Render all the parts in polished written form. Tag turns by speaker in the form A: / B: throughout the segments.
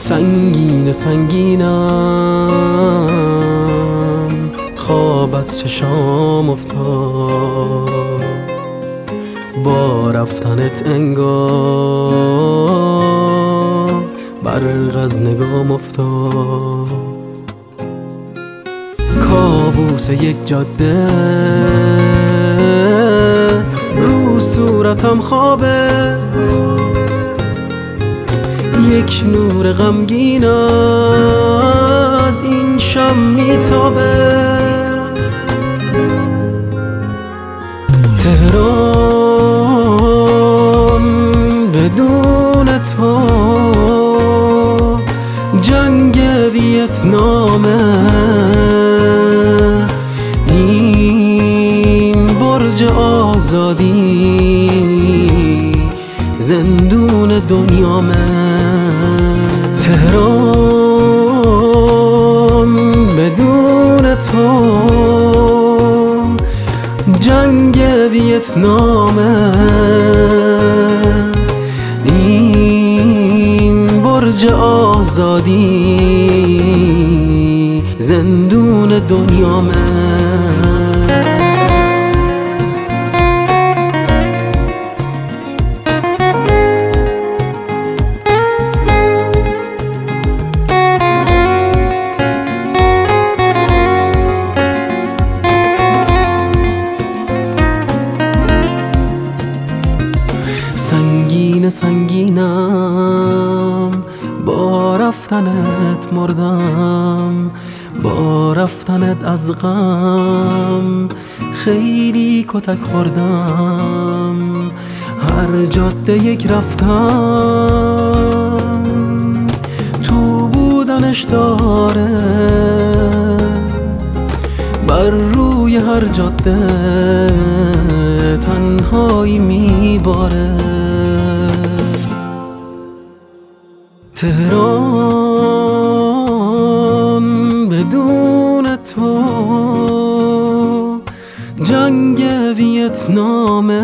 A: سنگین سنگینم، خواب از چشام افتاد، با رفتنت انگار برق از نگام افتاد. کابوس یک جاده رو صورتم خوابه، یک نور غمگین از این شم میتابه. تهران بدون تو جنگ ویتنامه، این برج آزادی زندون دنیامه. تهران بدون تو جنگ ویتنامه، این برج آزادی زندون دنیامه. سنگین سنگینم، با رفتنت مردم، با رفتنت از غم خیلی کتک خوردم. هر جاده یک رفتم تو بودنش داره، بر روی هر جاده تنهایی میباره. تهران بدون تو جنگ ویتنامه،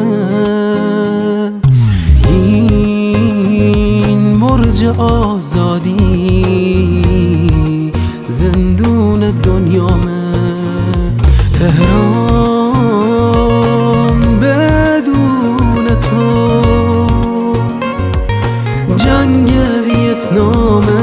A: این برج آزادی زندون دنیامه. تهران بدون تو جنگ ویتنامه،